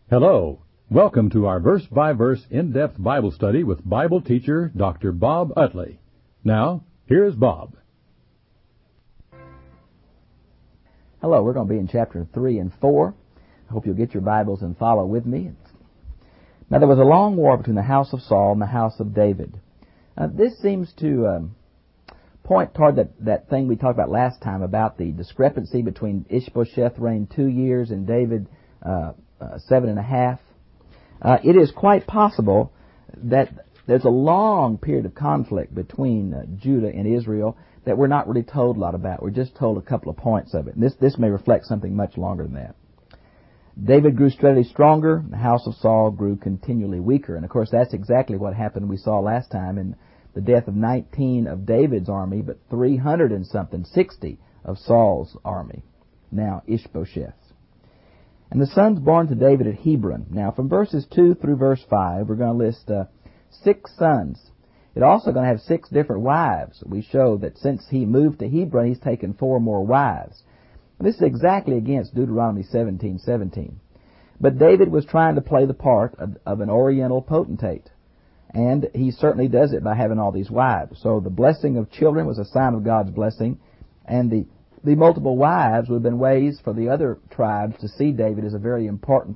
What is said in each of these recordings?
Hello. Welcome to our verse-by-verse in-depth Bible study with Bible teacher Dr. Bob Utley. Now, here's Bob. Hello, we're going to be in chapter 3 and 4. I hope you'll get your Bibles and follow with me. Now, there was a long war between the house of Saul and the house of David. This seems to point toward that thing we talked about last time about the discrepancy between Ishbosheth reigned 2 years and David 7.5. It is quite possible that there's a long period of conflict between Judah and Israel that we're not really told a lot about. We're just told a couple of points of it. And this may reflect something much longer than that. David grew steadily stronger. The house of Saul grew continually weaker. And, of course, that's exactly what happened we saw last time in the death of 19 of David's army, but 300 and something, 60 of Saul's army. Now Ishbosheth. And the sons born to David at Hebron. Now, from verses 2 through verse 5, we're going to list 6 sons. It's also going to have 6 different wives. We show that since he moved to Hebron, he's taken 4 more wives. This is exactly against Deuteronomy 17:17. But David was trying to play the part of an oriental potentate. And he certainly does it by having all these wives. So the blessing of children was a sign of God's blessing. And the multiple wives would have been ways for the other tribes to see David as a very important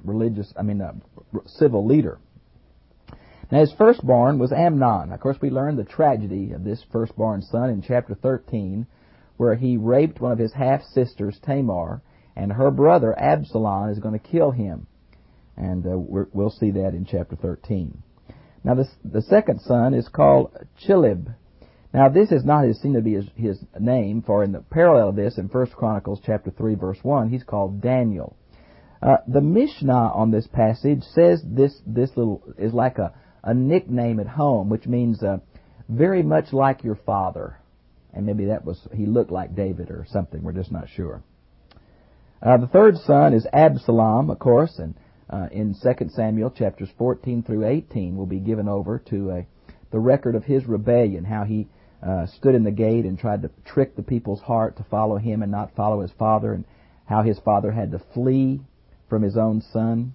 civil leader. Now, his firstborn was Amnon. Of course, we learned the tragedy of this firstborn son in chapter 13, where he raped one of his half-sisters, Tamar, and her brother, Absalom, is going to kill him. And we'll see that in chapter 13. Now, the second son is called Chilib. Now, this is not seen to be his name, for in the parallel of this, in 1 Chronicles chapter 3, verse 1, he's called Daniel. The Mishnah on this passage says this little is like a nickname at home, which means very much like your father. And maybe he looked like David or something. We're just not sure. The third son is Absalom, of course, and in 2 Samuel chapters 14 through 18 will be given over to the record of his rebellion, how he stood in the gate and tried to trick the people's heart to follow him and not follow his father, and how his father had to flee from his own son.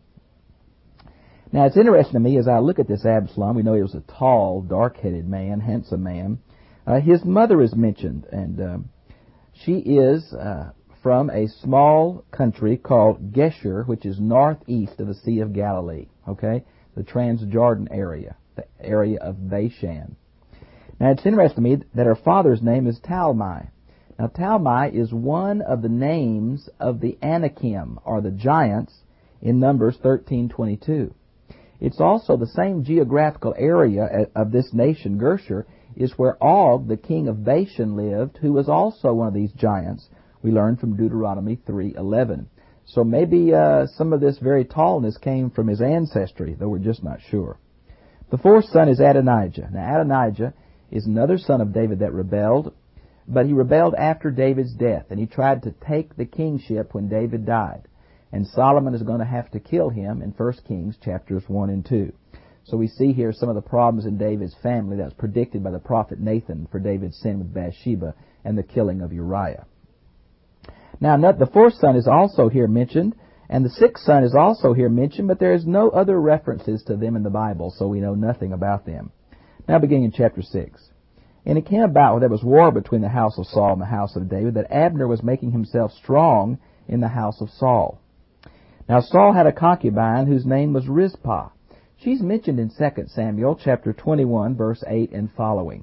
Now, it's interesting to me as I look at this Absalom. We know he was a tall, dark-headed man, handsome man. His mother is mentioned, and she is from a small country called Geshur, which is northeast of the Sea of Galilee, okay, the Transjordan area, the area of Bashan. Now, it's interesting to me that her father's name is Talmai. Now, Talmai is one of the names of the Anakim, or the giants, in Numbers 13:22. It's also the same geographical area of this nation, Geshur, is where Og, the king of Bashan, lived, who was also one of these giants. We learned from Deuteronomy 3:11. So maybe some of this very tallness came from his ancestry, though we're just not sure. The fourth son is Adonijah. Now, Adonijah is another son of David that rebelled, but he rebelled after David's death, and he tried to take the kingship when David died. And Solomon is going to have to kill him in 1 Kings chapters 1 and 2. So we see here some of the problems in David's family that was predicted by the prophet Nathan for David's sin with Bathsheba and the killing of Uriah. Now, the fourth son is also here mentioned, and the sixth son is also here mentioned, but there is no other references to them in the Bible, so we know nothing about them. Now, beginning in chapter 6. And it came about when there was war between the house of Saul and the house of David that Abner was making himself strong in the house of Saul. Now, Saul had a concubine whose name was Rizpah. She's mentioned in 2 Samuel chapter 21, verse 8 and following.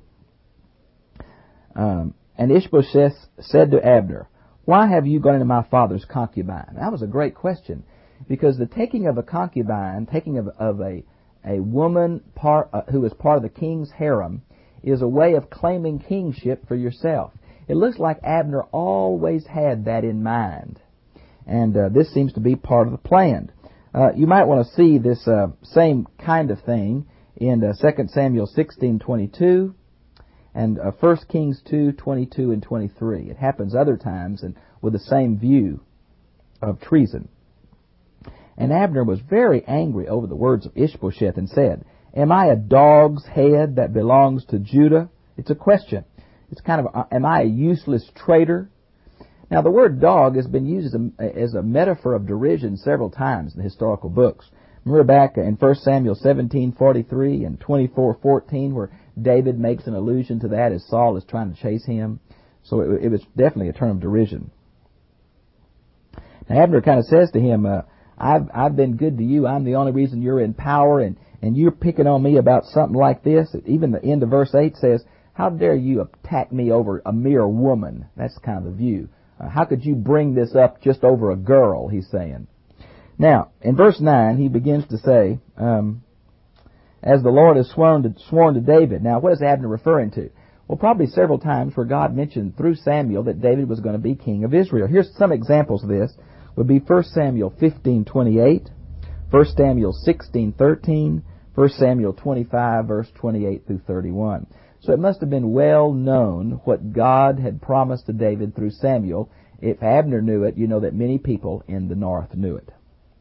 And Ishbosheth said to Abner, "Why have you gone into my father's concubine?" That was a great question, because the taking of a concubine, taking of a woman who is part of the king's harem, is a way of claiming kingship for yourself. It looks like Abner always had that in mind. And this seems to be part of the plan. You might want to see this same kind of thing in 2 Samuel 16:22 and 1 Kings 2:22 and 23. It happens other times and with the same view of treason. And Abner was very angry over the words of Ishbosheth and said, "Am I a dog's head that belongs to Judah?" It's a question. It's kind of, am I a useless traitor? Now, the word dog has been used as a metaphor of derision several times in the historical books. Remember back in 1 Samuel 17:43 and 24:14 where David makes an allusion to that as Saul is trying to chase him. So it was definitely a term of derision. Now Abner kind of says to him, I've been good to you. I'm the only reason you're in power, and you're picking on me about something like this. Even the end of verse 8 says, how dare you attack me over a mere woman? That's kind of the view. How could you bring this up just over a girl, he's saying. Now, in verse 9, he begins to say, as the Lord has sworn to David. Now, what is Abner referring to? Well, probably several times where God mentioned through Samuel that David was going to be king of Israel. Here's some examples of this. Would be 1 Samuel 15:28, 1 Samuel 16:13, 1 Samuel 25, verse 28 through 31. So it must have been well known what God had promised to David through Samuel. If Abner knew it, you know that many people in the north knew it.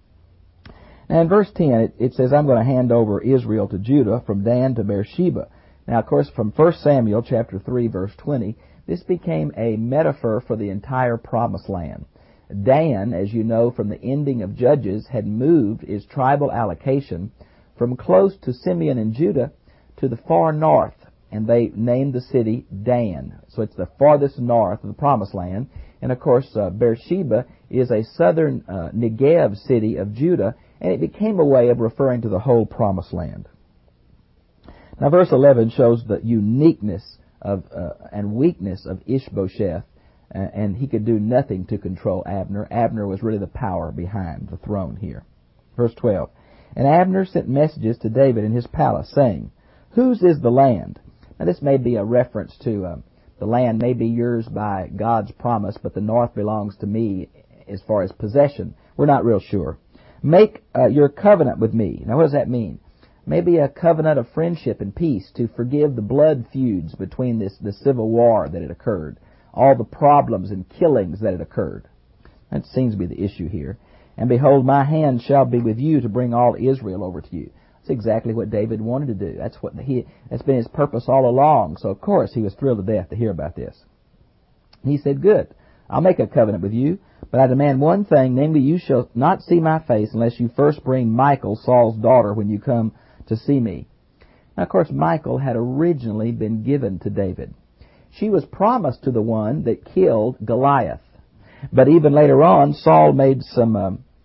Now in verse 10, it says, I'm going to hand over Israel to Judah from Dan to Beersheba. Now, of course, from 1 Samuel chapter 3, verse 20, this became a metaphor for the entire promised land. Dan, as you know from the ending of Judges, had moved his tribal allocation from close to Simeon and Judah to the far north, and they named the city Dan. So it's the farthest north of the promised land. And of course, Beersheba is a southern Negev city of Judah, and it became a way of referring to the whole promised land. Now, verse 11 shows the uniqueness of and weakness of Ishbosheth, and he could do nothing to control Abner. Abner was really the power behind the throne here. Verse 12, and Abner sent messages to David in his palace, saying, whose is the land? Now, this may be a reference to the land may be yours by God's promise, but the north belongs to me as far as possession. We're not real sure. Make your covenant with me. Now, what does that mean? Maybe a covenant of friendship and peace to forgive the blood feuds between the civil war that had occurred, all the problems and killings that had occurred. That seems to be the issue here. And behold, my hand shall be with you to bring all Israel over to you. That's exactly what David wanted to do. That's been his purpose all along. So, of course, he was thrilled to death to hear about this. He said, good, I'll make a covenant with you, but I demand one thing, namely you shall not see my face unless you first bring Michal, Saul's daughter, when you come to see me. Now, of course, Michal had originally been given to David. She was promised to the one that killed Goliath. But even later on, Saul made some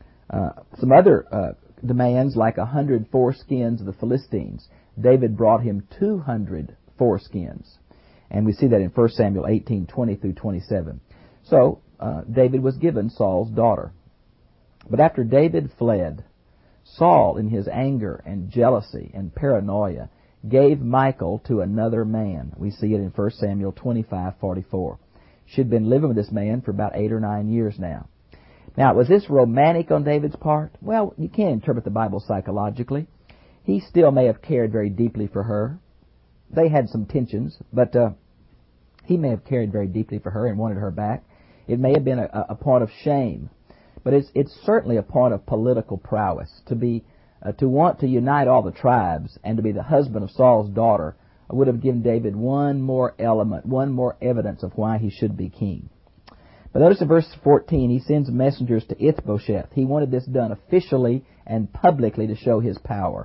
other demands, like 100 foreskins of the Philistines. David brought him 200 foreskins. And we see that in 1 Samuel 18:20 through 27. So, David was given Saul's daughter. But after David fled, Saul, in his anger and jealousy and paranoia, gave Michal to another man. We see it in 1 Samuel 25:44. She'd been living with this man for about 8 or 9 years now. Now, was this romantic on David's part? Well, you can't interpret the Bible psychologically. He still may have cared very deeply for her. They had some tensions, but he may have cared very deeply for her and wanted her back. It may have been a point of shame, but it's certainly a point of political prowess to want to unite all the tribes and to be the husband of Saul's daughter would have given David one more element, one more evidence of why he should be king. But notice in verse 14, he sends messengers to Ishbosheth. He wanted this done officially and publicly to show his power.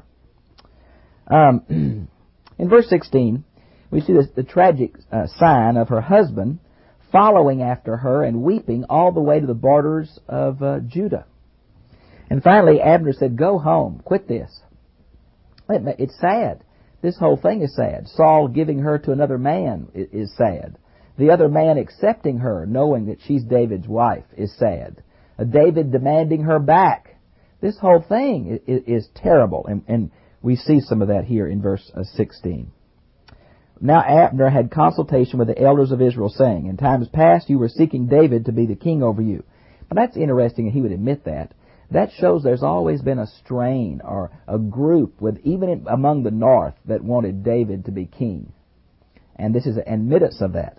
In verse 16, we see the tragic sign of her husband following after her and weeping all the way to the borders of Judah. And finally, Abner said, go home, quit this. It's sad. This whole thing is sad. Saul giving her to another man is sad. The other man accepting her, knowing that she's David's wife, is sad. David demanding her back. This whole thing is terrible, and we see some of that here in verse 16. Now Abner had consultation with the elders of Israel, saying, in times past you were seeking David to be the king over you. But that's interesting, and he would admit that. That shows there's always been a strain or a group, even among the north, that wanted David to be king. And this is an admittance of that.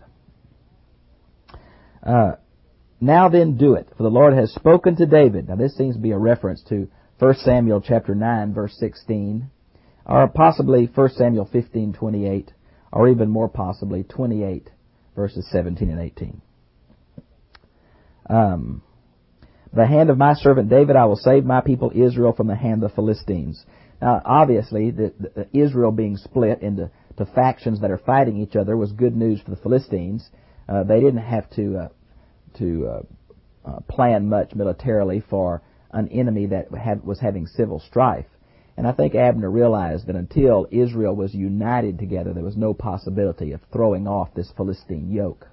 Now then do it, for the Lord has spoken to David. Now this seems to be a reference to 1 Samuel chapter 9, verse 16, or possibly 1 Samuel 15:28, or even more possibly 28, verses 17 and 18. But The hand of my servant David, I will save my people Israel from the hand of the Philistines. Now, obviously, the Israel being split into factions that are fighting each other was good news for the Philistines. They didn't have to plan much militarily for an enemy that was having civil strife. And I think Abner realized that until Israel was united together, there was no possibility of throwing off this Philistine yoke.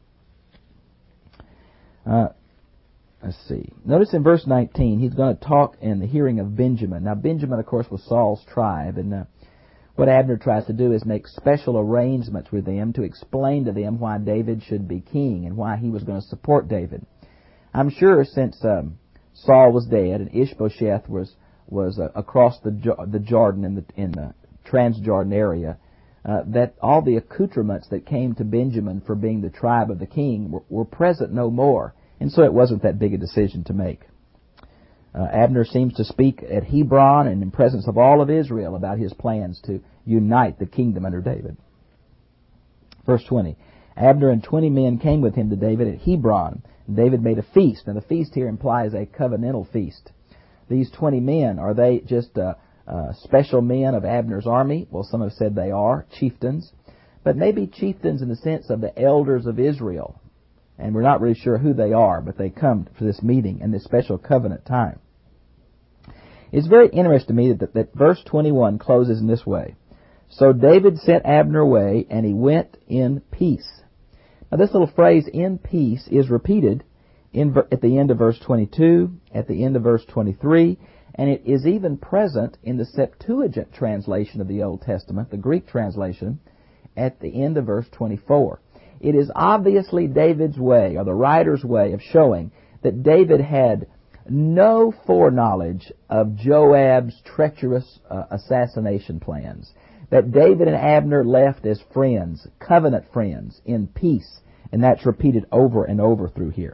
Let's see. Notice in verse 19, he's going to talk in the hearing of Benjamin. Now, Benjamin, of course, was Saul's tribe, and what Abner tries to do is make special arrangements with them to explain to them why David should be king and why he was going to support David. I'm sure since Saul was dead and Ishbosheth was across the Jordan in the Transjordan area, that all the accoutrements that came to Benjamin for being the tribe of the king were present no more. And so it wasn't that big a decision to make. Abner seems to speak at Hebron and in presence of all of Israel about his plans to unite the kingdom under David. Verse 20. Abner and 20 men came with him to David at Hebron. David made a feast. Now the feast here implies a covenantal feast. These 20 men, are they just special men of Abner's army? Well, some have said they are chieftains, but maybe chieftains in the sense of the elders of Israel. And we're not really sure who they are, but they come for this meeting and this special covenant time. It's very interesting to me that verse 21 closes in this way. So David sent Abner away, and he went in peace. Now this little phrase, in peace, is repeated at the end of verse 22, at the end of verse 23, and it is even present in the Septuagint translation of the Old Testament, the Greek translation, at the end of verse 24. It is obviously David's way, or the writer's way, of showing that David had no foreknowledge of Joab's treacherous assassination plans. That David and Abner left as friends, covenant friends, in peace. And that's repeated over and over through here.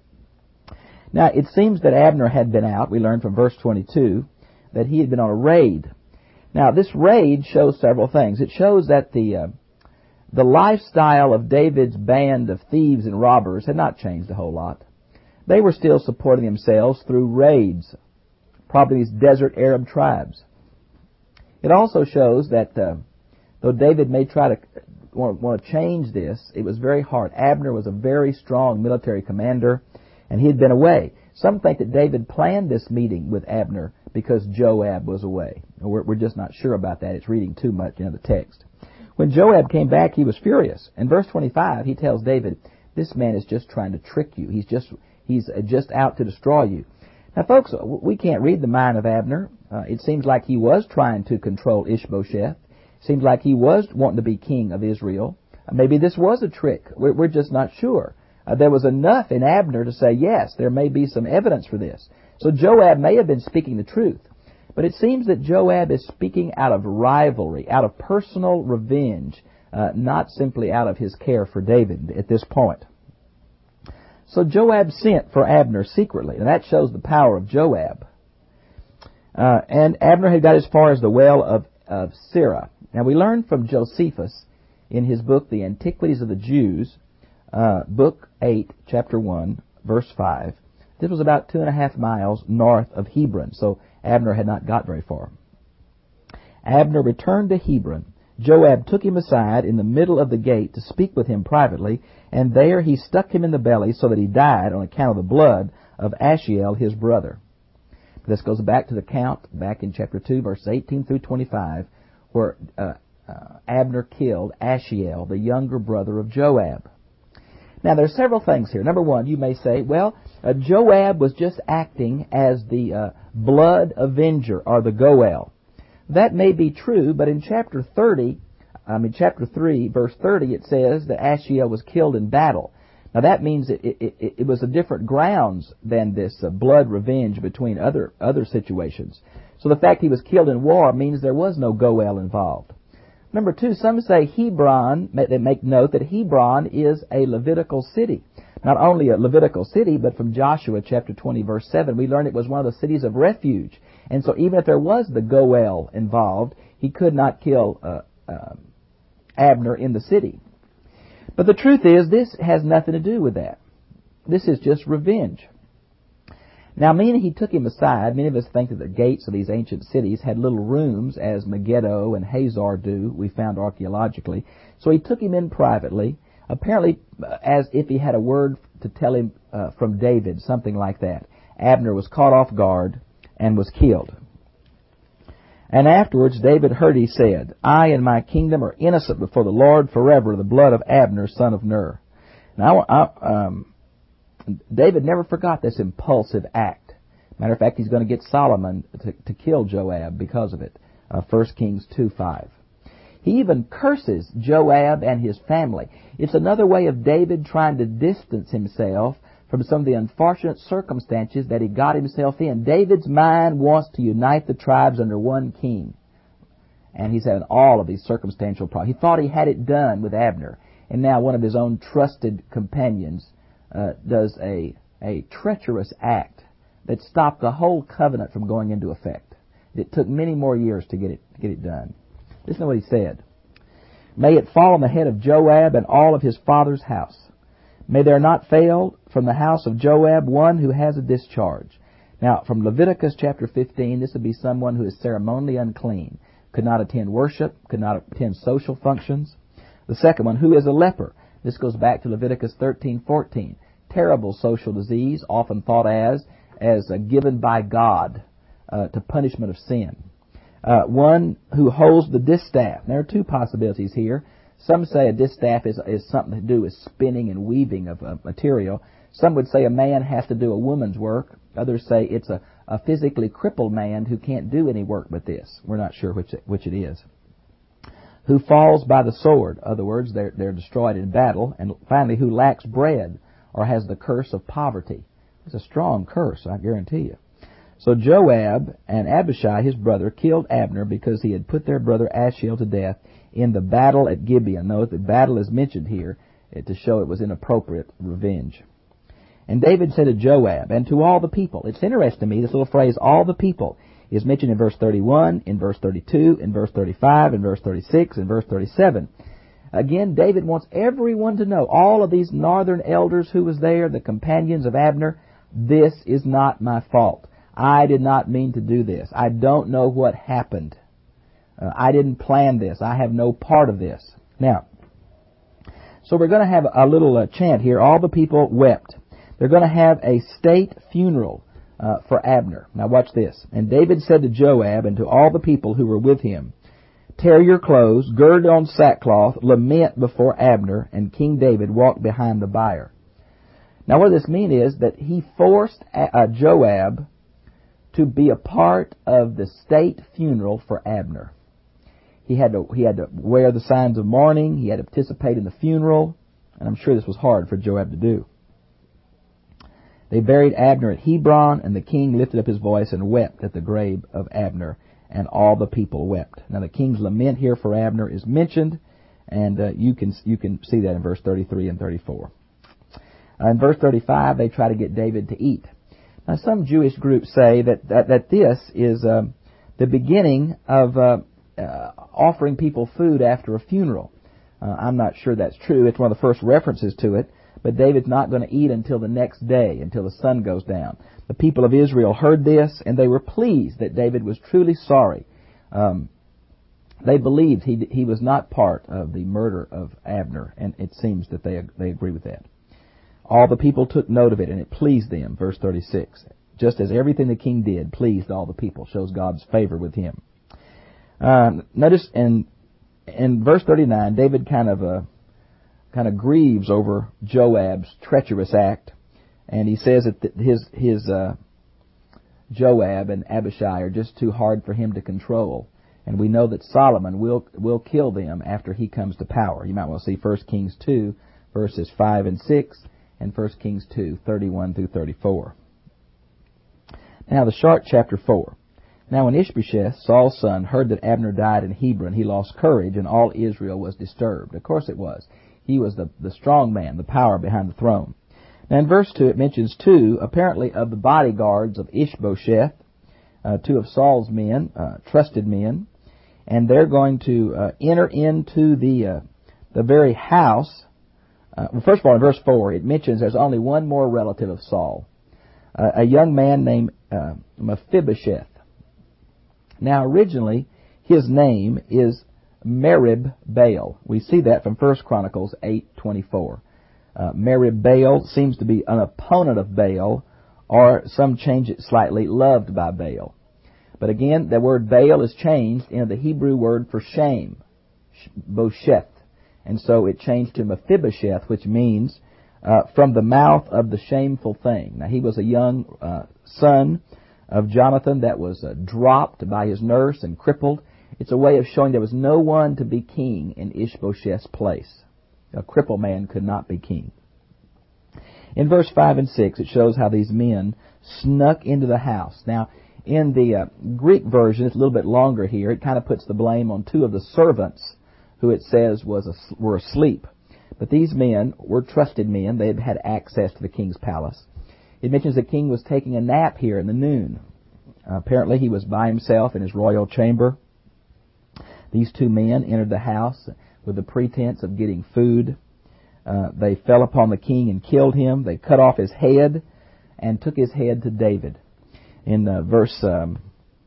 Now, it seems that Abner had been out. We learned from verse 22 that he had been on a raid. Now, this raid shows several things. It shows that the lifestyle of David's band of thieves and robbers had not changed a whole lot. They were still supporting themselves through raids, probably these desert Arab tribes. It also shows that though David may try to want to change this, it was very hard. Abner was a very strong military commander, and he had been away. Some think that David planned this meeting with Abner because Joab was away. We're just not sure about that. It's reading too much into the text. When Joab came back, he was furious. In verse 25, he tells David, this man is just trying to trick you. He's just out to destroy you. Now, folks, we can't read the mind of Abner. It seems like he was trying to control Ishbosheth. It seems like he was wanting to be king of Israel. Maybe this was a trick. We're just not sure. There was enough in Abner to say, yes, there may be some evidence for this. So Joab may have been speaking the truth. But it seems that Joab is speaking out of rivalry, out of personal revenge, not simply out of his care for David at this point. So Joab sent for Abner secretly, and that shows the power of Joab. And Abner had got as far as the well of Sirah. Now we learn from Josephus in his book, The Antiquities of the Jews, book 8, chapter 1, verse 5. This was about 2.5 miles north of Hebron, so Abner had not got very far. Abner returned to Hebron. Joab took him aside in the middle of the gate to speak with him privately, and there he stuck him in the belly so that he died on account of the blood of Ashiel, his brother. This goes back to the count, back in chapter 2, verses 18 through 25, where Abner killed Ashiel, the younger brother of Joab. Now, there are several things here. Number one, you may say, well, Joab was just acting as the blood avenger, or the Goel. That may be true, but in chapter 3, verse 30, it says that Ashiel was killed in battle. Now, that means it was a different grounds than this blood revenge between other situations. So the fact he was killed in war means there was no Goel involved. Number two, some say Hebron, they make note that Hebron is a Levitical city. Not only a Levitical city, but from Joshua chapter 20, verse 7, we learn it was one of the cities of refuge. And so even if there was the Goel involved, he could not kill Abner in the city. But the truth is, this has nothing to do with that. This is just revenge. Now, meaning he took him aside, many of us think that the gates of these ancient cities had little rooms, as Megiddo and Hazor do, we found archaeologically. So he took him in privately, apparently as if he had a word to tell him from David, something like that. Abner was caught off guard and was killed. And afterwards David heard he said, I and my kingdom are innocent before the Lord forever of the blood of Abner, son of Ner. Now, David never forgot this impulsive act. Matter of fact, he's going to get Solomon to kill Joab because of it. 1 Kings 2:5. He even curses Joab and his family. It's another way of David trying to distance himself from some of the unfortunate circumstances that he got himself in. David's mind wants to unite the tribes under one king. And he's had all of these circumstantial problems. He thought he had it done with Abner. And now one of his own trusted companions does a treacherous act that stopped the whole covenant from going into effect. It took many more years to get it done. Listen to what he said. May it fall on the head of Joab and all of his father's house. May there not fail from the house of Joab one who has a discharge. Now, from Leviticus chapter 15, this would be someone who is ceremonially unclean, could not attend worship, could not attend social functions. The second one, who is a leper. This goes back to Leviticus 13:14. Terrible social disease, often thought as given by God to punishment of sin. One who holds the distaff. There are two possibilities here. Some say a distaff is something to do with spinning and weaving of material. Some would say a man has to do a woman's work. Others say it's a physically crippled man who can't do any work but this. We're not sure which it is. Who falls by the sword. In other words, they're destroyed in battle. And finally, who lacks bread or has the curse of poverty. It's a strong curse, I guarantee you. So Joab and Abishai, his brother, killed Abner because he had put their brother Asahel to death in the battle at Gibeon. Note the battle is mentioned here to show it was inappropriate revenge. And David said to Joab and to all the people. It's interesting to me, this little phrase, all the people, is mentioned in verse 31, in verse 32, in verse 35, in verse 36, in verse 37. Again, David wants everyone to know, all of these northern elders who was there, the companions of Abner, this is not my fault. I did not mean to do this. I don't know what happened. I didn't plan this. I have no part of this. Now, so we're going to have a little chant here. All the people wept. They're going to have a state funeral for Abner. Now watch this. And David said to Joab and to all the people who were with him, tear your clothes, gird on sackcloth, lament before Abner, and King David walked behind the bier. Now what this means is that he forced Joab to be a part of the state funeral for Abner. He had to wear the signs of mourning. He had to participate in the funeral. And I'm sure this was hard for Joab to do. They buried Abner at Hebron, and the king lifted up his voice and wept at the grave of Abner, and all the people wept. Now the king's lament here for Abner is mentioned, and you can see that in verse 33 and 34. In verse 35, they try to get David to eat. Now some Jewish groups say that this is the beginning of offering people food after a funeral. I'm not sure that's true. It's one of the first references to it. But David's not going to eat until the next day, until the sun goes down. The people of Israel heard this, and they were pleased that David was truly sorry. They believed he was not part of the murder of Abner, and it seems that they agree with that. All the people took note of it, and it pleased them, verse 36. Just as everything the king did pleased all the people, shows God's favor with him. Notice in verse 39, David kind of grieves over Joab's treacherous act, and he says that his Joab and Abishai are just too hard for him to control, and we know that Solomon will kill them after he comes to power. You might want to see 1 Kings 2 verses 5 and 6 and 1 Kings 2 31 through 34. Now the short chapter 4. Now when Ishbosheth, Saul's son, heard that Abner died in Hebron, he lost courage, and all Israel was disturbed. Of course it was. He was the strong man, the power behind the throne. Now in verse 2 it mentions two, apparently of the bodyguards of Ishbosheth, two of Saul's men, trusted men, and they're going to enter into the very house. Well, first of all, in verse 4 it mentions there's only one more relative of Saul. a young man named Mephibosheth. Now, originally, his name is Merib-Baal. We see that from 1 Chronicles 8:24. Merib-Baal seems to be an opponent of Baal, or some change it slightly, loved by Baal. But again, the word Baal is changed into the Hebrew word for shame, Bosheth. And so it changed to Mephibosheth, which means from the mouth of the shameful thing. Now, he was a young son of Jonathan that was dropped by his nurse and crippled. It's a way of showing there was no one to be king in Ishbosheth's place. A crippled man could not be king. In verse 5 and 6, it shows how these men snuck into the house. Now, in the Greek version, it's a little bit longer here. It kind of puts the blame on two of the servants who it says were asleep. But these men were trusted men. They had had access to the king's palace. It mentions the king was taking a nap here in the noon. Apparently he was by himself in his royal chamber. These two men entered the house with the pretense of getting food. They fell upon the king and killed him. They cut off his head and took his head to David. In verse 9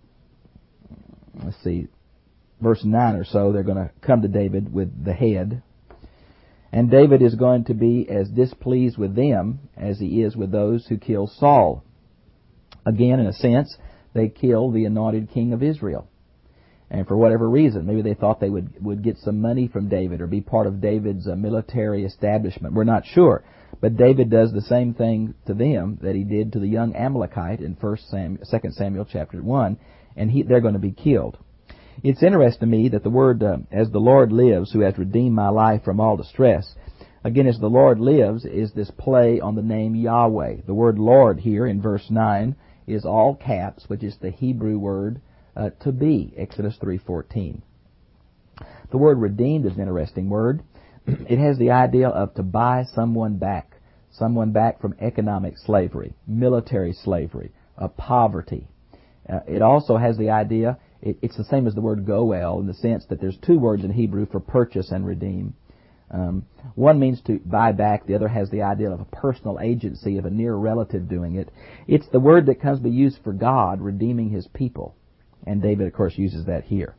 or so, they're going to come to David with the head. And David is going to be as displeased with them as he is with those who kill Saul. Again, in a sense, they killed the anointed king of Israel. And for whatever reason, maybe they thought they would get some money from David or be part of David's military establishment. We're not sure. But David does the same thing to them that he did to the young Amalekite in 2 Samuel chapter 1, and they're going to be killed. It's interesting to me that the word, as the Lord lives, who has redeemed my life from all distress, again, as the Lord lives, is this play on the name Yahweh. The word Lord here in verse 9 is all caps, which is the Hebrew word to be, Exodus 3:14. The word redeemed is an interesting word. It has the idea of to buy someone back from economic slavery, military slavery, poverty. It also has the idea, it's the same as the word goel in the sense that there's two words in Hebrew for purchase and redeem. One means to buy back. The other has the idea of a personal agency of a near relative doing it. It's the word that comes to be used for God redeeming His people. And David, of course, uses that here.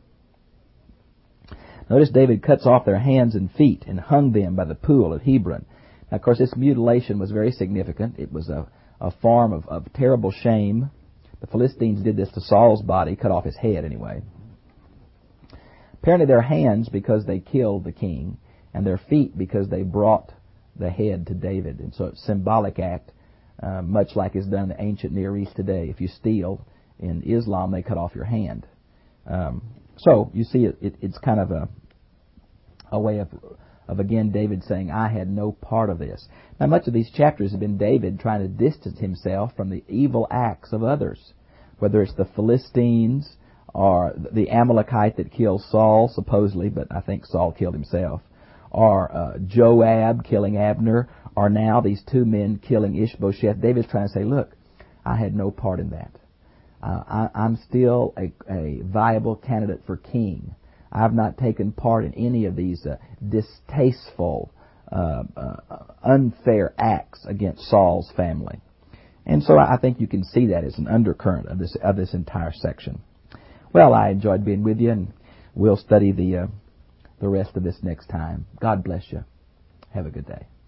Notice David cuts off their hands and feet and hung them by the pool at Hebron. Now, of course, this mutilation was very significant. It was a form of terrible shame. The Philistines did this to Saul's body, cut off his head anyway. Apparently their hands because they killed the king, and their feet because they brought the head to David. And so it's a symbolic act, much like is done in the ancient Near East today. If you steal, in Islam, they cut off your hand. So you see, it's kind of a way of again David saying, I had no part of this. Now, much of these chapters have been David trying to distance himself from the evil acts of others, whether it's the Philistines or the Amalekite that killed Saul, supposedly, but I think Saul killed himself, or Joab killing Abner, or now these two men killing Ishbosheth. David's trying to say, look, I had no part in that. I'm still a viable candidate for king. I've not taken part in any of these distasteful, unfair acts against Saul's family. And so I think you can see that as an undercurrent of this entire section. Well, I enjoyed being with you, and we'll study the rest of this next time. God bless you. Have a good day.